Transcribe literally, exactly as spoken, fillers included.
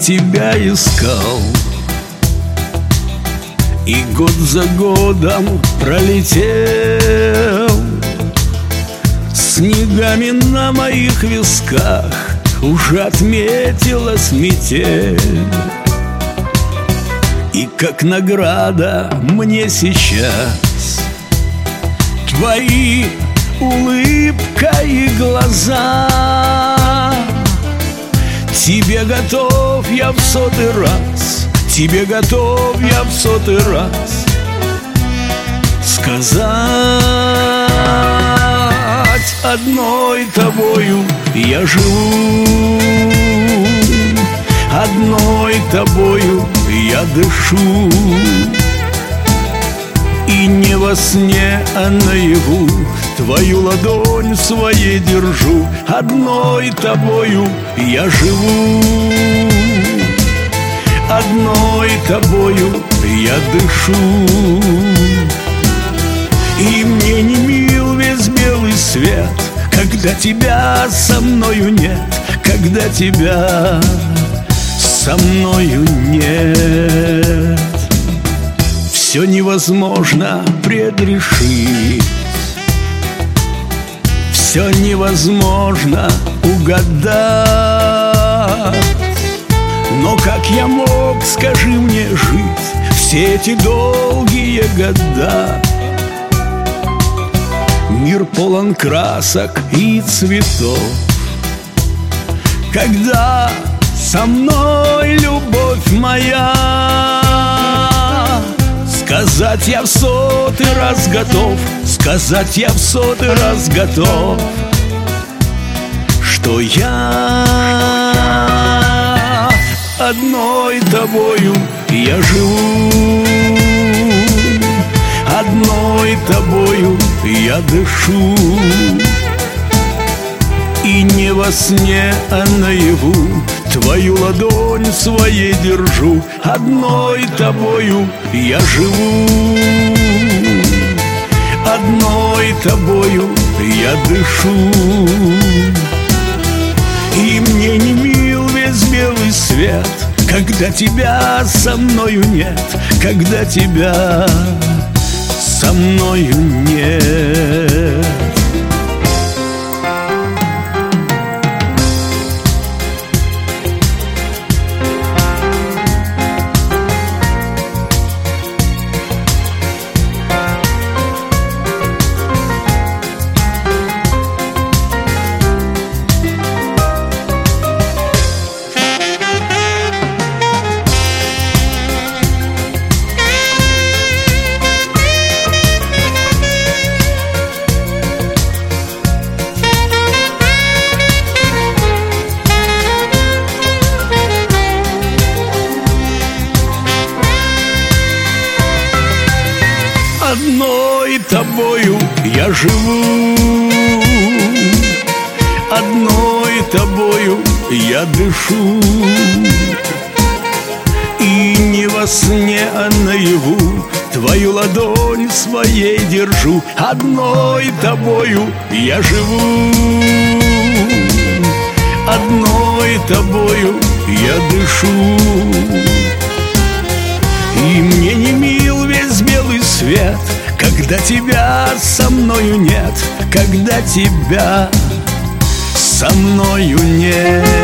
тебя искал, и год за годом пролетел, снегами на моих висках уже отметилась метель. И как награда мне сейчас твои улыбка и глаза. Тебе готов я в сотый раз, тебе готов я в сотый раз сказать: одной тобою я живу, одной тобою я дышу. И не во сне, а наяву твою ладонь своей держу. Одной тобою я живу, одной тобою я дышу. И мне не мил весь белый свет, когда тебя со мною нет, когда тебя со мною нет. Все невозможно предрешить, все невозможно угадать. Но как я мог, скажи мне, жить все эти долгие года? Мир полон красок и цветов, когда со мной любовь моя. Сказать я в сотый раз готов, сказать я в сотый раз готов, что я одной тобою я живу, одной тобою я дышу. И не во сне, а наяву твою ладонь своей держу. Одной тобою я живу, одной тобою я дышу. И мне не мил весь белый свет, когда тебя со мною нет, когда тебя со мною нет. Одной тобою я живу, одной тобою я дышу. И не во сне, а наяву твою ладонь своей держу. Одной тобою я живу, одной тобою я дышу. И мне не мил весь белый свет, когда тебя со мною нет, когда тебя со мною нет.